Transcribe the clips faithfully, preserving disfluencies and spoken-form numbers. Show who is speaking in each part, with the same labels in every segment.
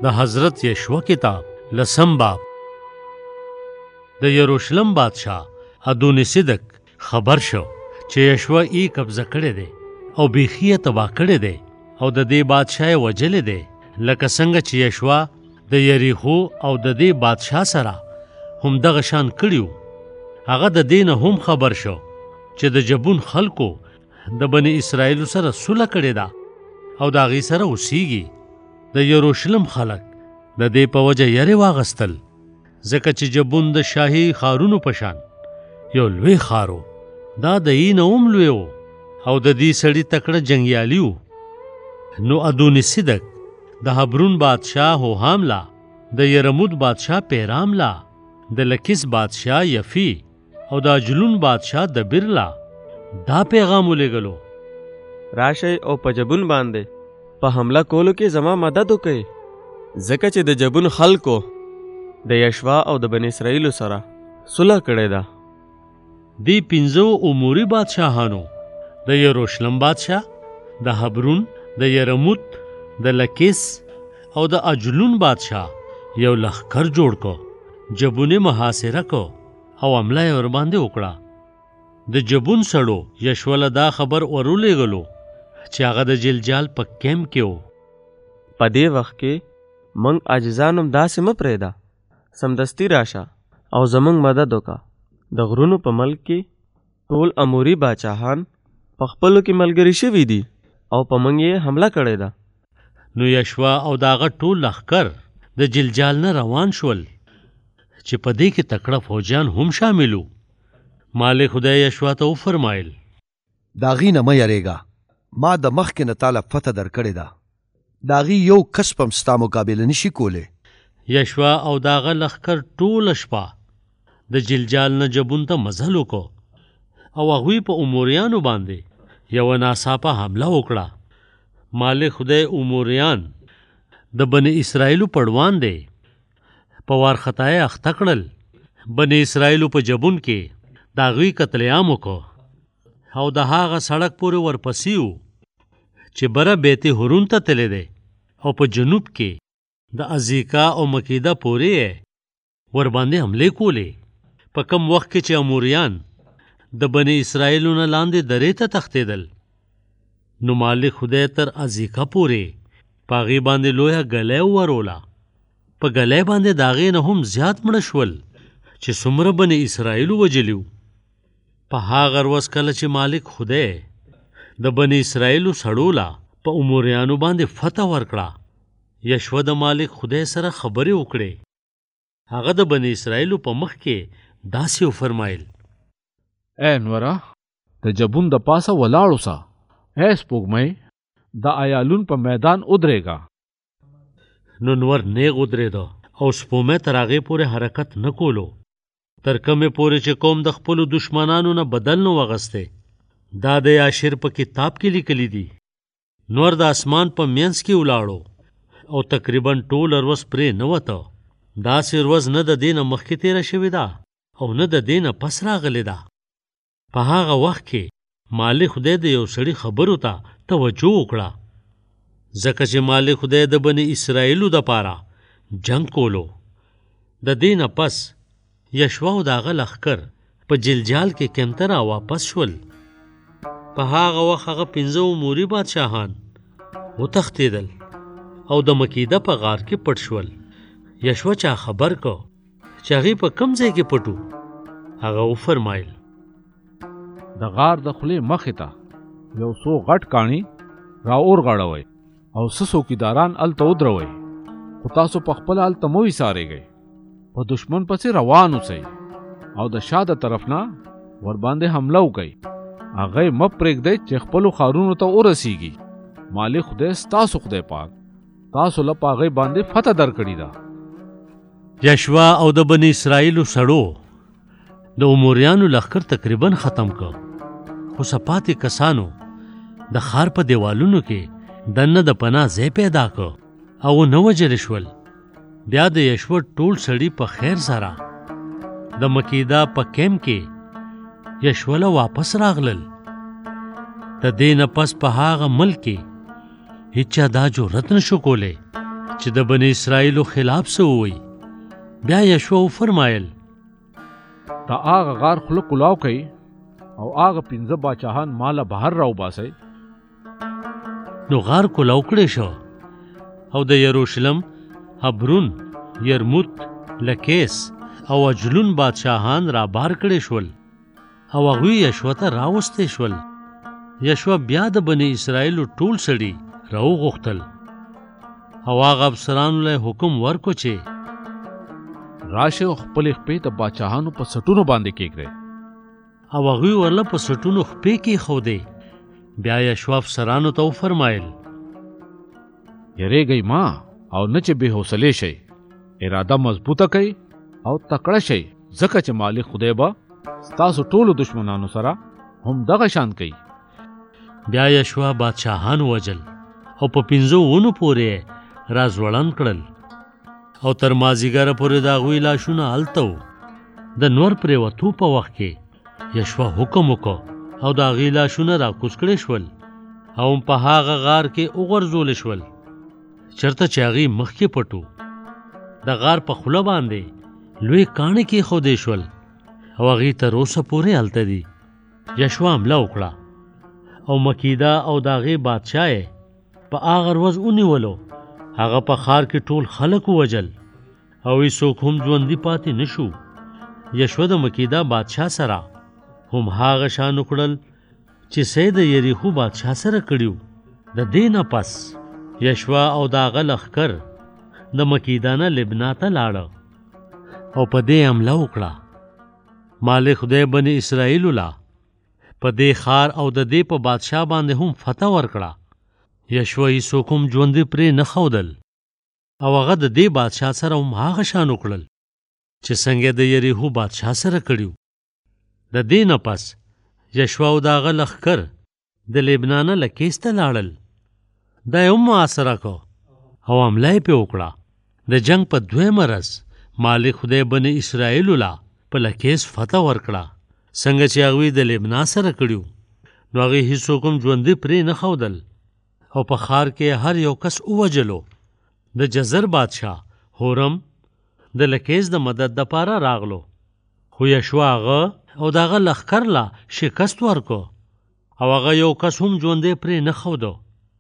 Speaker 1: د حضرت یشوع کتاب لسم باب. د یروشلم بادشاه ادونیصدق خبر شو چې یشوع ای قبضه کړی دی او بیخي یې تباه کړی دی او د دې بادشاه یې وجلی دی، لکه څنګه چې یشوع د یریخو او د دې بادشاه سره همدغه شان کړي وو. هغه د دې نه هم خبر شو چې د جبون خلکو د بني اسرائیلو سره صلح کړې ده او د هغې سره اوسیږي. د یروشلم خلک د دې په وجه یرې واغستل، ځکه چې جبون د شاهي ښارونو په شان یو لوی ښار و. دا د یې نه هم لوی و او د دې سړي تکړه جنګیالي و. نو ادونیصدق د حبرون بادشاه هوهام لا، د یرمود بادشاه پیرام لا، د لکیس بادشاه یفی او د اجلون بادشاه دبیر لا دا پیغام ولیږلو:
Speaker 2: راشئ او په جبون باندې په حمله کولو کې زما مدد وکئ، ځکه چې د جبون خلکو د یشوع او د بني اسرائیلو سره صلح کړې ده.
Speaker 1: دی پنځو اموري بادشاهانو، د یروشلم بادشاه، د حبرون، د یرموت، د لکیس او د اجلون بادشاه یو لښکر جوړ کو، جبون یې محاصره کو او حمله یې ورباندې وکړه. د جبون سړو یشوع له دا خبر ورولېږلو چې هغه د جلجال په کیمپ کې و.
Speaker 2: په دې وخت کې موږ عاجزان هم داسې مه پرېږده، سمدستي راشه او زموږ مدد وکړه. د غرونو په ملک کې ټول اموري باچاهان په خپلو کې ملګري شوي دي او په موږ یې حمله کړې ده.
Speaker 1: نو یشوع او د هغه ټول لښکر د جلجال نه روان شول چې په دې کې تکړه فوجیان هم شامل وو. مالک خدای یشوع ته وفرمایل:
Speaker 3: د هغې نه مه یریږه، ما د مخکې نه تاله فتح درکړې ده، د هغې یو کس هم ستا مقابله نشي کولی.
Speaker 1: یشوع او د هغه لښکر ټوله شپه د جلجال نه جبون ته مزل وکړو او هغوی په اموریانو باندې یوه ناڅاپه حمله وکړه. مالک خدای اموریان د بني اسرائیلو پړوان دی، په وارخطایۍ اخته کړل. بني اسرائیلو په جبون کې د هغوی قتل عام وکړو او د هغه سړک پورې ورپسې وو چې بره بیت هورون ته تللی دی او په جنوب کې د عزیکا او مکیده پورې یې ورباندې حملې کولې. په کم وخت کې چې اموریان د بني اسرائیلو نه لاندې درې ته تښتېدل، نو مالک خدای تر عزیکا پورې په هغې باندې لویه ګلی ووروله. په ګلی باندې د هغې نه هم زیات مړه شول چې څومره بني اسرائیلو وجلي وو. په هغه ورځ کله چې مالک خدای د بني اسرائیلو سړو لا په اموریانو باندې فتح ورکړه، یشوع د مالک خدای سره خبرې وکړې. هغه د بني اسرائیلو په مخ کې داسې وفرمایل:
Speaker 4: اے نوره، د جبون د پاسه ولاړ اوسه. اے سپوږمۍ، د ایالون په میدان ودرېږه.
Speaker 1: نو نور نیغ ودرېده او سپوږمۍ تر هغې پورې حرکت نه کولو، تر کومې پورې چې کوم د خپلو دشمنانو نه بدل نه وغستی. دا د یاشر په کتاب کې لیکلی دي. نور د اسمان په منځ کې ولاړو او تقریبا ټوله ورځ پرې نه وته. داسې ورځ نه د دې نه مخکې تېره شوې ده او نه د دې نه پس راغلې ده. په هغه وخت کې مالک خدای د یو سړي خبرو ته توجه وکړه، ځکه چې مالک خدای د بني اسرائیلو دپاره جنګ کولو. د دې نه پس یشوع او د هغه لښکر په جلجال کې کیمپ ته را واپس شول. په هغه وخت هغه پنځه اموري بادشاهان وتښتېدل او د مکیده په غار کې پټ شول. یشوع چا خبر کو چې هغې په کوم ځای کې پټ وو. هغه وفرمایل:
Speaker 4: د غار د خولې مخې ته یو څو غټ کاڼي را اورغړوئ او څه څوکیداران هلته ودروئ، خو تاسو په خپله هلته مه ویسارېږئ. په دشمن پسې روان اوسئ او د شا د طرف نه ورباندې حمله وکئ. هغه یې مه پرېږدئ چې خپلو ښارونو ته ورسیږي. مالک خدای ستاسو خدای پاک تاسو له په هغې باندې فتح درکړې ده.
Speaker 1: یشوع او د بني اسرائیلو سړو د اموریانو لښکر تقریبا ختم کړ، خو سپاتې کسانو د ښار په دیوالونو کې دننه د پناه ځای پیدا کړ او نه وژل شول. بیا د یشوع ټول سړي په خیر سره د مکیده په کیمپ کې یشوع له واپس راغلل. د دې نه پس په هغه ملک کې هیچا دا جرأت نشو کولی چې د بنی اسرائیلو خلاف څه ووایي. بیا یشوع فرمایل
Speaker 4: تا هغه غار خوله کلاو کوي او هغه پنځه باچاهان ماله بهر راوباسئ.
Speaker 1: نو غار کلاو کړی شو او د یروشلم، حبرون، یرموت، لکیس او اجلون بادشاهان را بار کړی شول او هغوی یشوع ته راوستی شول. یشوع بیا د بنی اسرائیلو ټول سړي راوغوښتل او هغه افسرانو له حکم ورکو چې
Speaker 4: راشه او خپلې خپې د باچاهانو په سټونو باندې کېږدئ.
Speaker 1: او هغوی ورله په سټونو خپې کېښودې. بیا یشوع افسرانو ته وفرمایل
Speaker 4: یریږئ ما او نه چې بې حوصلې شئ. اراده مضبوطه کوئ او تکړه شئ، ځکه چې مالک خدای به ستاسو ټولو دشمنانو سره هم دغه شان کوي.
Speaker 1: بیا یشوع بادشاهان وجل او په پنځو ونو پورې را ځوړند کړل او تر مازیګره پورې د هغوی لاشونه هلته وو. د نور پرېوتو په وخت کې یشوع حکم وکړ او د هغې لاشونه راکوز کړی شول او په هغه غار کې وغورځول شول چېرته چې هغې مخکې پټ و. د غار په خوله باندې لوی کاڼي کېښودې شول او هغې تر اوسه پورې هلته دي. یشوع حمله وکړه او مکیده او د هغې بادشاه یې په هغه ورځ ونیولو. هغه په ښار کې ټول خلک ووجل او هېڅوک هم ژوندي پاتې نه شو. یشوع د مکیده بادشاه سره هم هغه شان وکړل چې څه د یریخو بادشاه سره کړي. د دې نه پس یشوع او د هغه لښکر د مکیده نه لبنا ته لاړه او په دې حمله وکړه. مالک خدای بني اسرائیلو لا په دې ښار او د دې په بادشاه باندې هم فتح ورکړه. یشوع هېڅوک هم ژوندي پرې نه ښودل او هغه د دې بادشاه سره هم هغه شان وکړل چې څنګه د یریحو بادشاه سره کړي. د دې نه پس یشوع او د هغه لښکر د لبنان نه لکیس ته لاړل. دا یې هم محاصره کړ او حمله یې پرې وکړه. د جنګ په دویمه ورځ مالک خدای بني اسرائیلو لا په لکیس فتح ورکړه څنګه چې هغوی د لبنان سره کړي. نو هغې هېڅوک هم ژوندي پرې نه ښودل او په ښار کې هر یو کس ووجلو. د جزر بادشاه هورم د لکیس د مدد دپاره راغلو، خو یشوع هغه او د هغه لښکر لا شکست ورکو او هغه یو کس هم ژوندی پرې نه ښودو.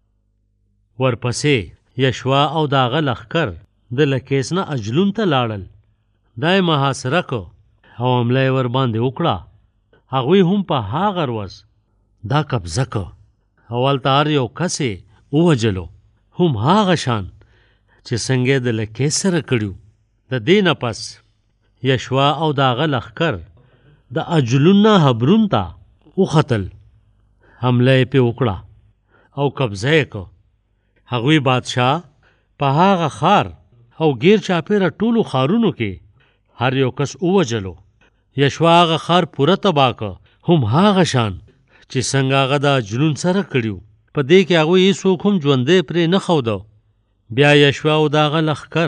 Speaker 1: ورپسې یشوع او د هغه لښکر د لکیس نه اجلون ته لاړل. دا یې محاصره کو او حمله یې ورباندې وکړه. هغوی هم په هغه ورځ دا قبضه کو او هلته هر یو کس یې ووجلو، هم هغه شان چې څنګه د لکیس سره کړي. د دې نه پس یشوع او د هغه لښکر د اجلون نه حبرون ته وختل. حمله یې پرې وکړه او قبضه یې کو. هغوی بادشاه په هغه ښار او غیر چاپېره ټولو ښارونو کې هر یو کس ووجلو. یشوع هغه ښار پوره تباه که، هم هغه شان چې څنګه هغه د اجلون سره کړي. په دې کې هغوی هېڅوک هم ژوندی پرې نه ښوده. بیا یشوع او د هغه لښکر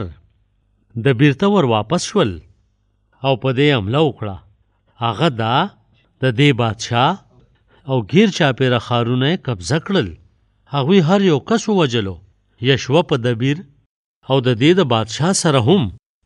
Speaker 1: د بیرته ور واپس شول او په دې حمله وکړه. هغه دا د دې بادشاه او غیر چاپېره ښارونه یې قبضه کړل. هغوی هر یو کس ووجلو. یشوع په دبیر او د دې د بادشاه سره هم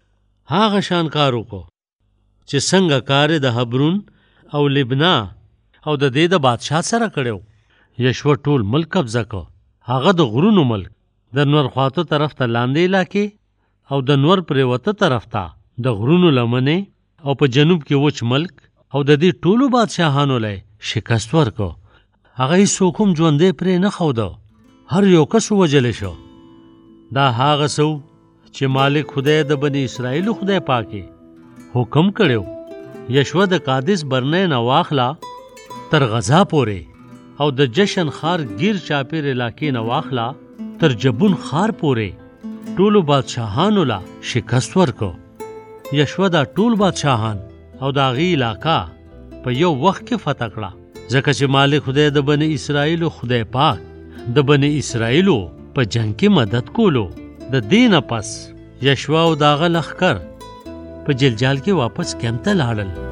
Speaker 1: هغه شان کار وکړو چې څنګه کار د حبرون او لبنا او د دې د بادشاه سره کړو. یشوع ټول ملک قبضه کو. هغه د غرونو ملک د نور خواته طرف ته لاندې علاقې او د نور پرېوته طرف ته د غرونو لمنې او په جنوب کې وچ ملک او د دې ټولو بادشاهانو له شکست ورکو. هغه هېڅوک هم ژوندی پرې نه ښوده. هر یو کس ووجلی شو. دا هغه څه چې مالک خدای د بني اسرائیلو خدای پاکې حکم کړی. یشوع د قادس برنې نه واخله تر غزا پورې او د جشن ښار گیر چاپېر علاقې نه واخله تر جبون ښار پورې ټولو بادشاهانو لا شکست ورکو. یشوع دا ټول بادشاهان او د هغې علاقه په یو وخت کې فتح کړه، ځکه چې مالک خدای د بني اسرائیلو خدای پاک د بني اسرائیلو په جنګ کې مدد کولو. د دې نه پس یشوع او د هغه لښکر په جلجال کې واپس کیمپ ته لاړل.